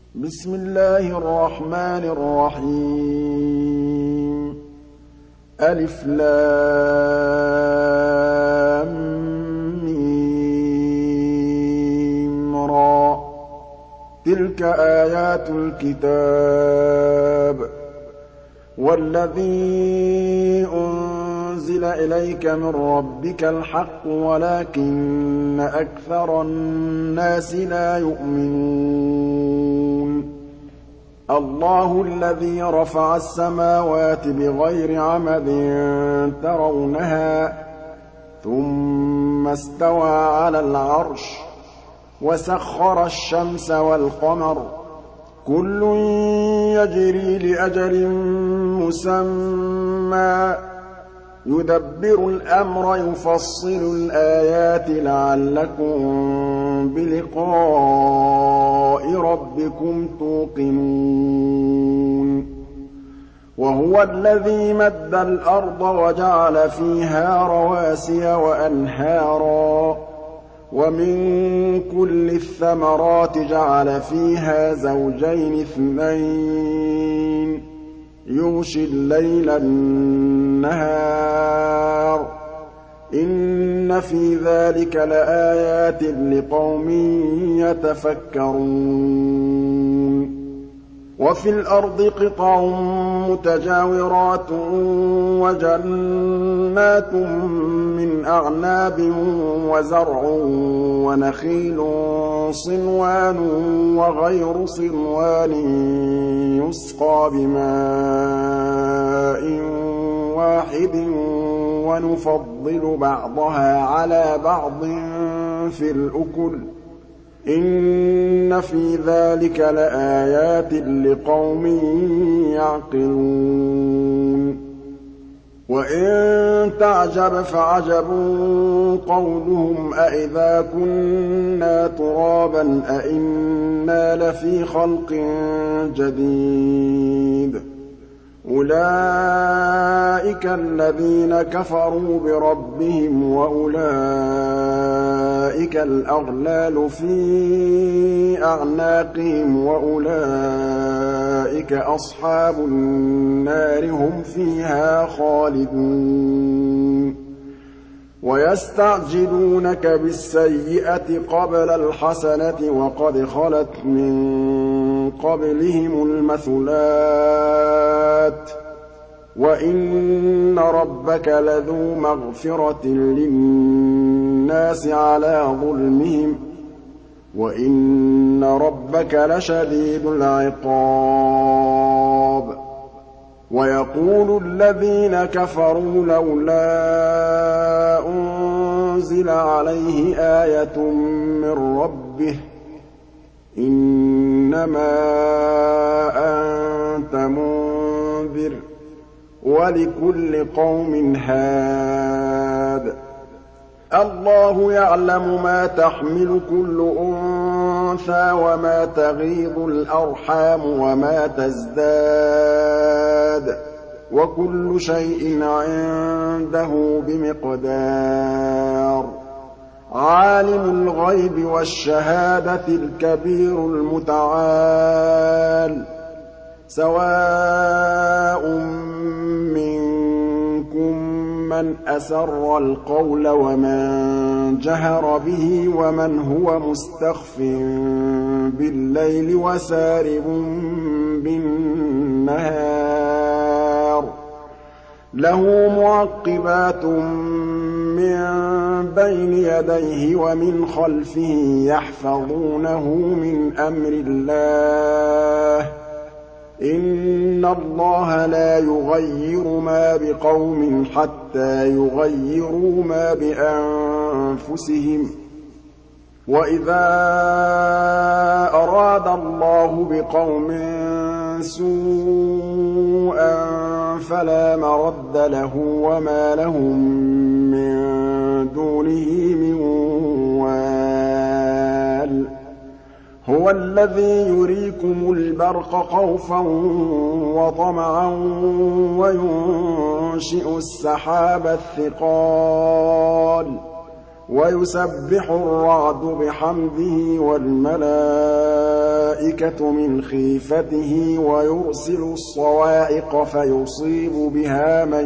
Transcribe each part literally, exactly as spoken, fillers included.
بسم الله الرحمن الرحيم ألف لام ميم را تلك آيات الكتاب والذي أنزل إليك من ربك الحق ولكن أكثر الناس لا يؤمنون الله الذي رفع السماوات بغير عمد ترونها ثم استوى على العرش وسخر الشمس والقمر كل يجري لأجل مسمى يدبر الأمر يفصل الآيات لعلكم بلقاء ربكم توقنون وهو الذي مد الأرض وجعل فيها رواسي وأنهارا ومن كل الثمرات جعل فيها زوجين اثنين يغشي الليل النهار إن في ذلك لآيات لقوم يتفكرون وفي الأرض قطع متجاورات وجنات من أعناب وزرع ونخيل صنوان وغير صنوان يسقى بماء واحد ونفضل بعضها على بعض في الأكل إن في ذلك لآيات لقوم يعقلون وإن تعجب فعجب قولهم أإذا كنا ترابا أإنا لفي خلق جديد أولئك الذين كفروا بربهم وأولئك الأغلال في أعناقهم وأولئك أصحاب النار هم فيها خالدون ويستعجلونك بالسيئة قبل الحسنة وقد خلت من قبلهم المثلات وإن ربك لذو مغفرة للناس على ظلمهم وإن ربك لشديد العقاب ويقول الذين كفروا لولا أنزل عليه آية من ربه إنما أنت منذر ولكل قوم هاد الله يعلم ما تحمل كل أنثى وما تغيض الأرحام وما تزداد وكل شيء عنده بمقدار عالم الغيب والشهادة الكبير المتعال سواء منكم من أسر القول ومن جهر به ومن هو مستخف بالليل وسارب بالنهار له معقبات من بين يديه ومن خلفه يحفظونه من أمر الله إن الله لا يغير ما بقوم حتى يغيروا ما بأنفسهم وإذا أراد الله بقوم سوءا فلا مرد له وما لهم من دونه من وال هو الذي يريكم البرق خوفا وطمعا وينشئ السحاب الثقال وَيُسَبِّحُ الرَّعْدُ بِحَمْدِهِ وَالْمَلَائِكَةُ مِنْ خِيفَتِهِ وَيُرْسِلُ الصَّوَاعِقَ فَيُصِيبُ بِهَا مَن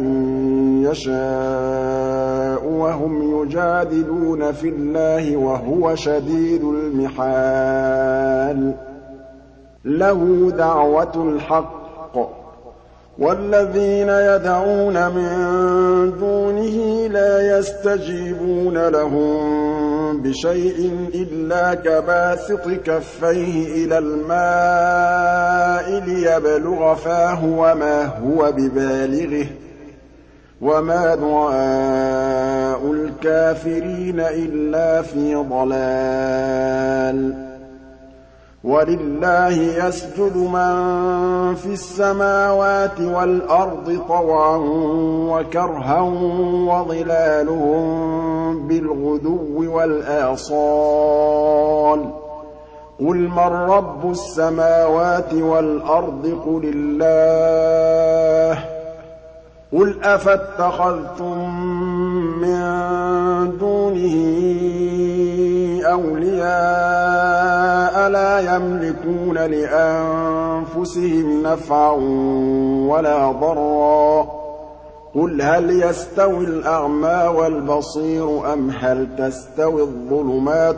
يَشَاءُ وَهُمْ يُجَادِلُونَ فِي اللَّهِ وَهُوَ شَدِيدُ الْمِحَالِ لَهُ دَعْوَةُ الْحَقِّ وَالَّذِينَ يَدْعُونَ مِن دُونِهِ لَا يَسْتَجِيبُونَ لَهُم بِشَيْءٍ إِلَّا كَبَاسِطِ كَفَّيْهِ إِلَى الْمَاءِ لِيَبْلُغَ فَاهُ وَمَا هُوَ بِبَالِغِهِ ۚ وَمَا دُعَاءُ الْكَافِرِينَ إِلَّا فِي ضَلَالٍ وَلِلَّهِ يَسْجُدُ مَن فِي السَّمَاوَاتِ وَالْأَرْضِ طَوْعًا وَكَرْهًا وَظِلَالُهُم بِالْغُدُوِّ وَالْآصَالِ ۩ قُلْ مَن رَّبُّ السَّمَاوَاتِ وَالْأَرْضِ قُلِ اللَّهُ ۚ قُلْ أَفَاتَّخَذْتُم مِّن دُونِهِ أَوْلِيَاءَ لَا يَمْلِكُونَ لِأَنفُسِهِمْ نَفْعًا وَلَا ضَرًّا ۚ قُلْ هَلْ يَسْتَوِي الْأَعْمَىٰ وَالْبَصِيرُ أَمْ هَلْ تَسْتَوِي الظُّلُمَاتُ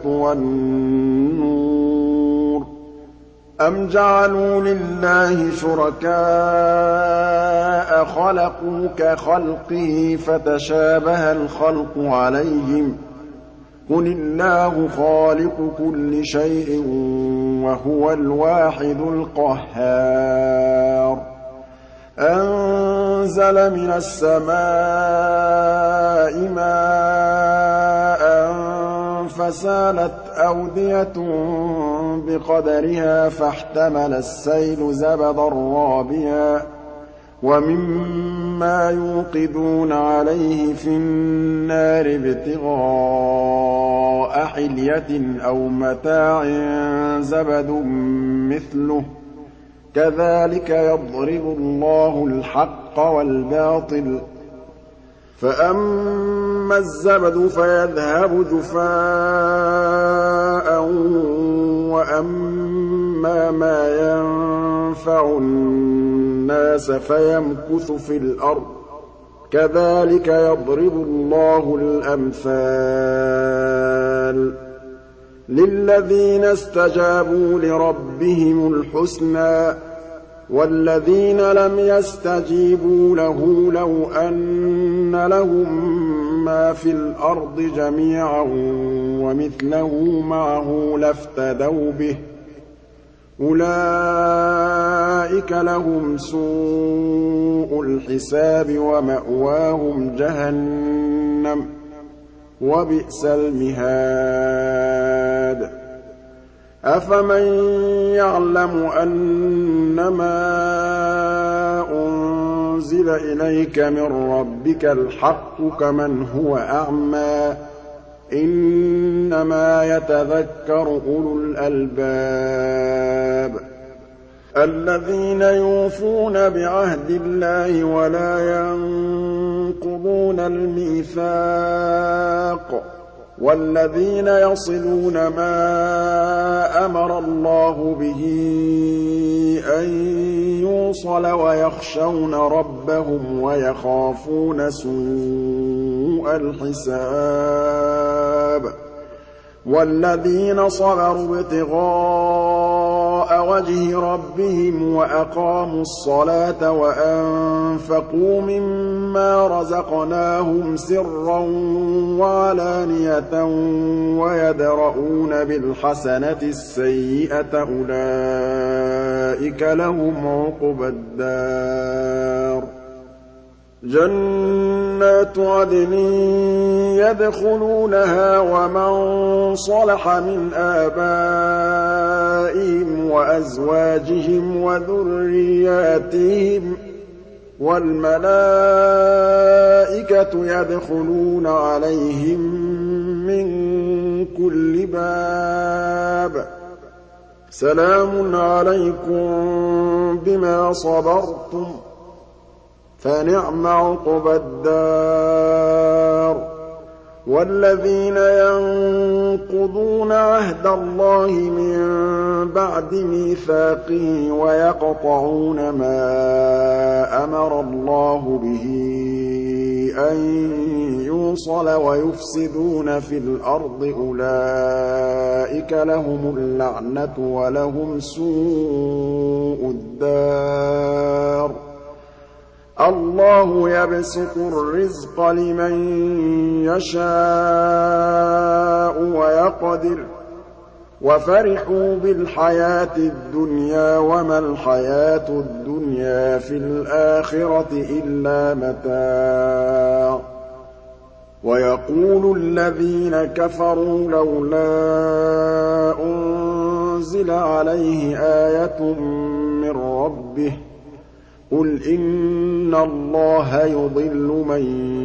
وَالنُّورُ أَمْ جَعَلُوا لِلَّهِ شُرَكَاءَ خَلَقُوا كَخَلْقِهِ فَتَشَابَهَ الْخَلْقُ عَلَيْهِمْ ۚ قُلِ اللَّهُ خَالِقُ كُلِّ شَيْءٍ وَهُوَ الْوَاحِدُ الْقَهَّارُ أَنزَلَ مِنَ السَّمَاءِ مَاءً فَسَالَتْ أَوْدِيَةٌ بِقَدَرِهَا فَاحْتَمَلَ السَّيْلُ زَبَدًا رَّابِيًا وَمِمَّا يُوقِدُونَ عَلَيْهِ فِي النَّارِ ابْتِغَاءَ حِلْيَةٍ أَوْ مَتَاعٍ زَبَدٌ مِّثْلُهُ ۚ كَذَٰلِكَ يَضْرِبُ اللَّهُ الْحَقَّ وَالْبَاطِلَ ۚ فَأَمَّا الزَّبَدُ فَيَذْهَبُ جُفَاءً وَأَمَّا مَا يَنفَعُ النَّاسَ فَيَمْكُثُ فِي الْأَرْضِ ۚ كَذَٰلِكَ يَضْرِبُ اللَّهُ الْأَمْثَالَ ۗ لِلَّذِينَ اسْتَجَابُوا لِرَبِّهِمُ الْحُسْنَىٰ ۚ وَالَّذِينَ لَمْ يَسْتَجِيبُوا لَهُ لَوْ أَنَّ لَهُم مَّا فِي الْأَرْضِ جَمِيعًا وَمِثْلَهُ مَعَهُ لَافْتَدَوْا بِهِ ۚ أُولَٰئِكَ لَهُمْ سُوءُ الْحِسَابِ وَمَأْوَاهُمْ جَهَنَّمُ ۖ وَبِئْسَ الْمِهَادُ أَفَمَن يَعْلَمُ أَنَّمَا أُنزِلَ إِلَيْكَ مِن رَّبِّكَ الْحَقُّ كَمَنْ هُوَ أَعْمَىٰ ۚ إِنَّمَا يَتَذَكَّرُ أُولُو الْأَلْبَابِ الَّذِينَ يُوفُونَ بِعَهْدِ اللَّهِ وَلَا يَنقُضُونَ الْمِيثَاقَ وَالَّذِينَ يَصِلُونَ مَا أَمَرَ اللَّهُ بِهِ أَن يُوصَلَ وَيَخْشَوْنَ رَبَّهُمْ وَيَخَافُونَ سُوءَ الْحِسَابِ وَالَّذِينَ صَبَرُوا ابْتِغَاءَ وَجْهِ رَبِّهِمْ وَأَقَامُوا الصَّلَاةَ وَأَنفَقُوا مِمَّا رَزَقْنَاهُمْ سِرًّا وَعَلَانِيَةً وَيَدْرَءُونَ بِالْحَسَنَةِ السَّيِّئَةَ أُولَٰئِكَ لَهُمْ عُقْبَى الدَّارِ جَنَّاتُ عَدْنٍ يَدْخُلُونَهَا وَمَن صَلَحَ مِنْ آبَائِهِمْ وَأَزْوَاجِهِمْ وَذُرِّيَّاتِهِمْ ۖ وَالْمَلَائِكَةُ يَدْخُلُونَ عَلَيْهِم مِّن كُلِّ بَابٍ سَلَامٌ عَلَيْكُم بِمَا صَبَرْتُمْ ۚ فَنِعْمَ عُقْبَى الدَّارِ وَالَّذِينَ يَنقُضُونَ عَهْدَ اللَّهِ مِن بَعْدِ مِيثَاقِهِ وَيَقْطَعُونَ مَا أَمَرَ اللَّهُ بِهِ أَن يُوصَلَ وَيُفْسِدُونَ فِي الْأَرْضِ أُولَٰئِكَ لَهُمُ اللَّعْنَةُ وَلَهُمْ سُوءُ الدَّارِ اللَّهُ يَبْسُطُ الرِّزْقَ لِمَن يَشَاءُ وَيَقْدِرُ ۚ وَفَرِحُوا بِالْحَيَاةِ الدُّنْيَا وَمَا الْحَيَاةُ الدُّنْيَا فِي الْآخِرَةِ إِلَّا مَتَاعٌ وَيَقُولُ الَّذِينَ كَفَرُوا لَوْلَا أُنزِلَ عَلَيْهِ آيَةٌ مِّن رَّبِّهِ ۗ قُلْ إِنَّ اللَّهَ يُضِلُّ مَن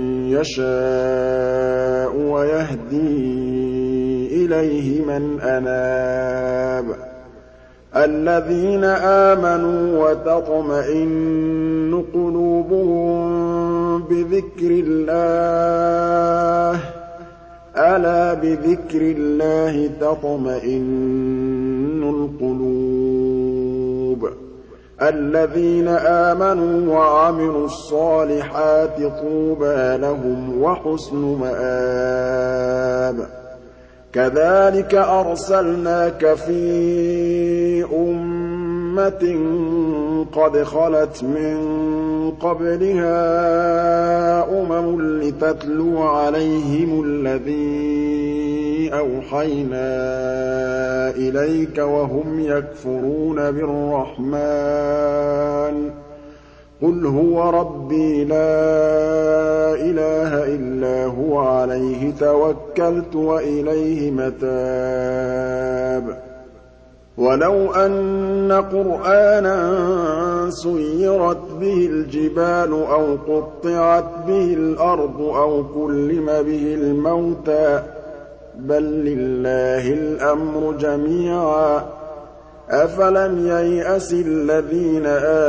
يَشَاءُ وَيَهْدِي إِلَيْهِ مَنْ أَنَابَ الَّذِينَ آمَنُوا وَتَطْمَئِنُّ قُلُوبُهُم بِذِكْرِ اللَّهِ ۗ أَلَا بِذِكْرِ اللَّهِ تَطْمَئِنُّ الْقُلُوبُ الَّذِينَ آمَنُوا وَعَمِلُوا الصَّالِحَاتِ طُوبَىٰ لَهُمْ وَحُسْنُ مَآبٍ كَذَٰلِكَ أَرْسَلْنَاكَ فِي أُمَّةٍ قَدْ خَلَتْ مِن قَبْلِهَا أُمَمٌ لِّتَتْلُوَ عَلَيْهِمُ الَّذِي أَوْحَيْنَا إِلَيْكَ وَهُمْ يَكْفُرُونَ بِالرَّحْمَٰنِ ۚ قُلْ هُوَ رَبِّي لَا إِلَٰهَ إِلَّا هُوَ عَلَيْهِ تَوَكَّلْتُ وَإِلَيْهِ مَتَابِ وَلَوْ أَنَّ قُرْآنًا سُيِّرَتْ بِهِ الْجِبَالُ أَوْ قُطِّعَتْ بِهِ الْأَرْضُ أَوْ كُلِّمَ بِهِ الْمَوْتَىٰ ۗ بَل لِّلَّهِ الْأَمْرُ جَمِيعًا ۗ أَفَلَمْ يَيْأَسِ الَّذِينَ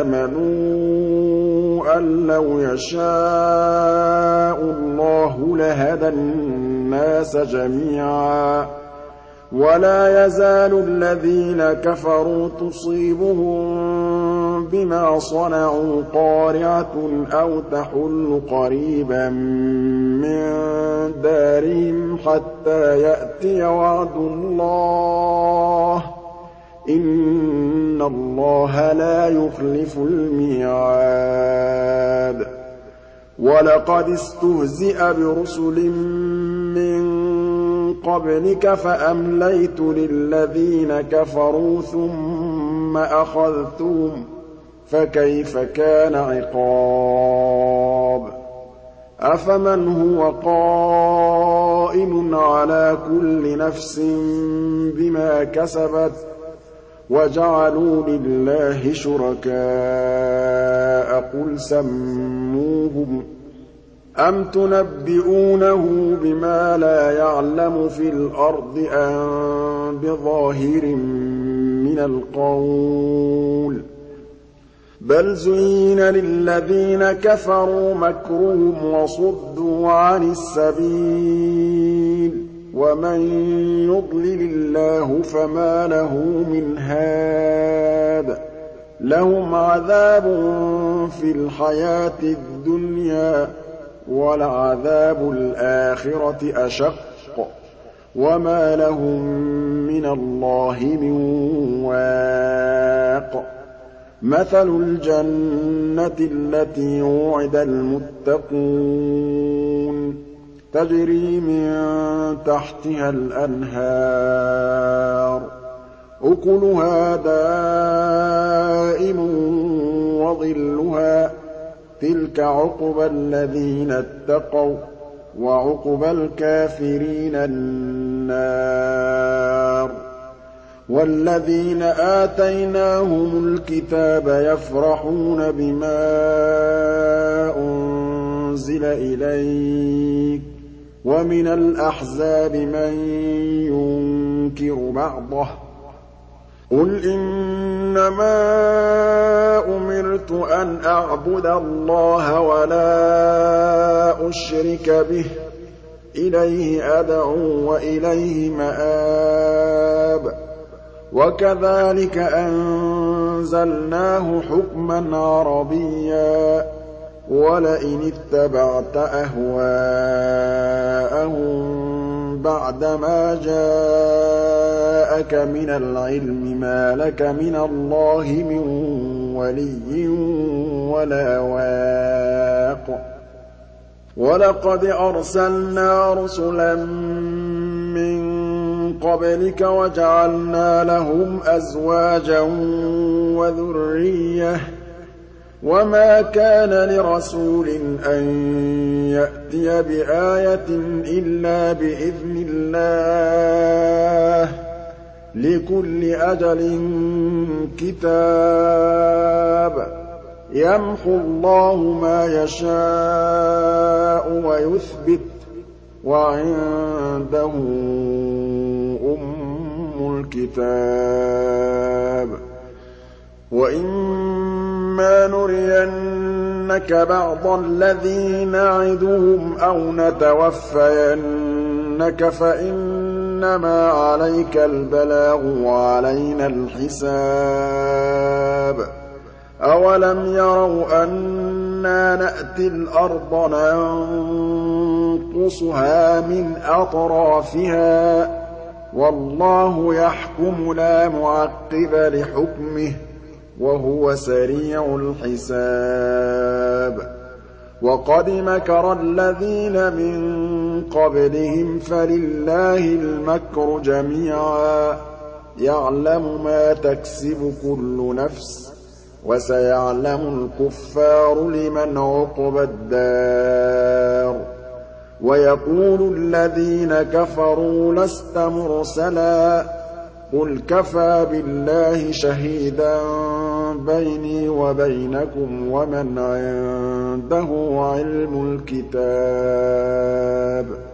آمَنُوا أَن لَّوْ يَشَاءُ اللَّهُ لَهَدَى النَّاسَ جَمِيعًا ۗ وَلَا يَزَالُ الَّذِينَ كَفَرُوا تُصِيبُهُم بِمَا صَنَعُوا قَارِعَةٌ أَوْ تَحُلُّ قَرِيبًا مِّن دَارِهِمْ حَتَّىٰ يَأْتِيَ وَعْدُ اللَّهِ ۚ إِنَّ اللَّهَ لَا يُخْلِفُ الْمِيعَادَ وَلَقَدِ اسْتُهْزِئَ بِرُسُلٍ مِّن قَبْلِكَ فَأَمْلَيْتُ لِلَّذِينَ كَفَرُوا ثُمَّ أَخَذْتُهُمْ ۖ فَكَيْفَ كَانَ عِقَابِ أَفَمَنْ هُوَ قَائِمٌ عَلَىٰ كُلِّ نَفْسٍ بِمَا كَسَبَتْ وَجَعَلُوا لِلَّهِ شُرَكَاءَ قُلْ سَمُّوهُمْ أَمْ تُنَبِّئُونَهُ بِمَا لَا يَعْلَمُ فِي الْأَرْضِ أَم بِظَاهِرٍ مِّنَ الْقَوْلِ ۗ بَلْ زُيِّنَ لِلَّذِينَ كَفَرُوا مَكْرُهُمْ وَصُدُّوا عَنِ السَّبِيلِ ۗ وَمَن يُضْلِلِ اللَّهُ فَمَا لَهُ مِنْ هَادٍ لَّهُمْ عَذَابٌ فِي الْحَيَاةِ الدُّنْيَا ۖ وَلَعَذَابُ الْآخِرَةِ أَشَقُّ ۖ وَمَا لَهُم مِّنَ اللَّهِ مِن وَاقٍ مَثَلُ الْجَنَّةِ الَّتِي وُعِدَ الْمُتَّقُونَ تَجْرِي مِن تَحْتِهَا الْأَنْهَارُ أُكُلُهَا دَائِمٌ وَظِلُّهَا ۚ تِلْكَ عُقْبَى الَّذِينَ اتَّقَوا ۖ وَّعُقْبَى الْكَافِرِينَ النَّارُ وَالَّذِينَ آتَيْنَاهُمُ الْكِتَابَ يَفْرَحُونَ بِمَا أُنزِلَ إِلَيْكَ ۖ وَمِنَ الْأَحْزَابِ مَن يُنكِرُ بَعْضَهُ ۚ قُلْ إِنَّمَا أُمِرْتُ أَنْ أَعْبُدَ اللَّهَ وَلَا أُشْرِكَ بِهِ ۚ إِلَيْهِ أَدْعُو وَإِلَيْهِ مَآبِ وَكَذَٰلِكَ أَنزَلْنَاهُ حُكْمًا عَرَبِيًّا ۚ وَلَئِنِ اتَّبَعْتَ أَهْوَاءَهُم بَعْدَمَا جَاءَكَ مِنَ الْعِلْمِ مَا لَكَ مِنَ اللَّهِ مِن وَلِيٍّ وَلَا وَاقٍ وَلَقَدْ أَرْسَلْنَا رُسُلًا مِّن قَبْلِكَ وَجَعَلْنَا لَهُمْ أَزْوَاجًا وَذُرِّيَّةً ۚ وَمَا كَانَ لِرَسُولٍ أَن يَأْتِيَ بِآيَةٍ إِلَّا بِإِذْنِ اللَّهِ ۗ لِكُلِّ أَجَلٍ كِتَابٌ يَمْحُو اللَّهُ مَا يَشَاءُ وَيُثْبِتُ ۖ وَعِندَهُ أُمُّ الْكِتَابِ وَإِمَّا نُرِيَنَّكَ بَعْضَ الَّذِي نَعِدُهُمْ أَوْ نَتَوَفَّيَنَّكَ فَإِنَّمَا عَلَيْكَ الْبَلَاغُ وَعَلَيْنَا الْحِسَابُ أَوَلَمْ يَرَوْا أَنَّا نَأْتِي الْأَرْضَ نَنقُصُهَا مِنْ أَطْرَافِهَا ۚ وَاللَّهُ يَحْكُمُ لَا مُعَقِّبَ لِحُكْمِهِ ۚ وَهُوَ سَرِيعُ الْحِسَابِ وَقَدْ مَكَرَ الَّذِينَ مِن قَبْلِهِمْ فَلِلَّهِ الْمَكْرُ جَمِيعًا ۖ يَعْلَمُ مَا تَكْسِبُ كُلُّ نَفْسٍ ۗ وَسَيَعْلَمُ الْكُفَّارُ لِمَنْ عُقْبَى الدَّارِ وَيَقُولُ الَّذِينَ كَفَرُوا لَسْتَ مُرْسَلًا ۚ قُلْ كَفَىٰ بِاللَّهِ شَهِيدًا بَيْنِي وَبَيْنَكُمْ وَمَنْ عِندَهُ عِلْمُ الْكِتَابِ